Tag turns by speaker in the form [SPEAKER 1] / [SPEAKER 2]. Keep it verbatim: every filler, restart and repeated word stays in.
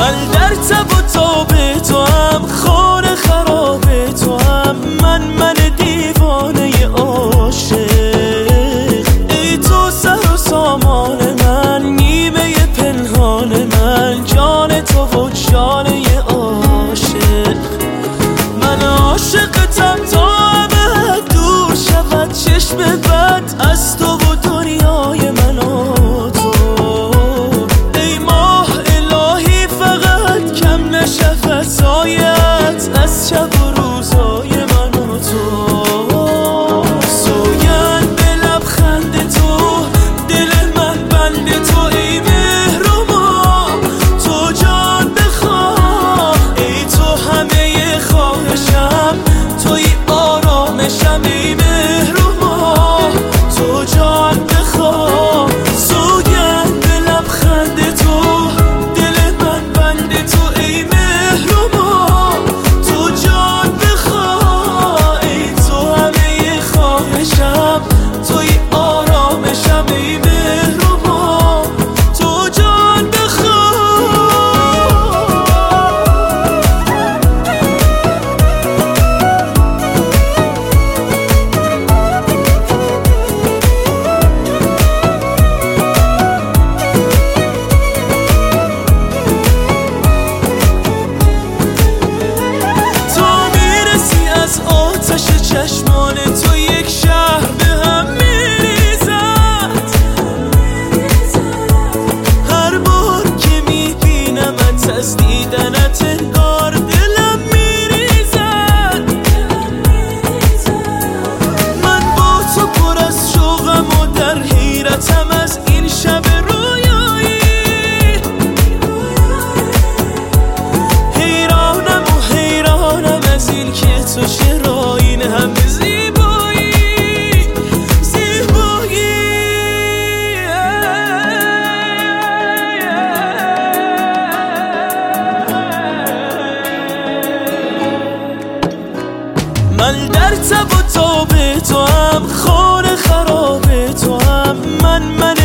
[SPEAKER 1] من در تب و تاب تو هم، خانه خراب تو هم، من من دیوانه عاشق. ای تو سر و سامان من، نیمه پنهان من، جان تو و جانه عاشق. من عاشقتم تا ابد دور شود چشم بد از تو و دنیای من و تو. ای ماه الهی فقط کم نشود سایت از شب و روزای من و تو. سوگند به لبخند تو، دل من بند تو، ای مهر و ماه تو جان بخواه. ای تو همه خواهشم، توی آرامشم، ای مهر و ماه تو جان بخواه. سوگند به لبخند تو، دل من بند تو، ای مهر و ماه تو جان بخواه. ای تو همه خواهشم، توی آرامشم، ای مهر و ماه تو جان بخواه. چشمان تو یک شهر به هم میریزد. هر بار که میبینمت از دیدنت انگار دلم میریزد. من با تو پر از شوقم و در حیرتم از این شب رویایی. حیرانم و حیرانم از این که تو چرا این همه زیبایی زیبایی. من در تب و تاب تو هم، خانه خراب تو هم، من من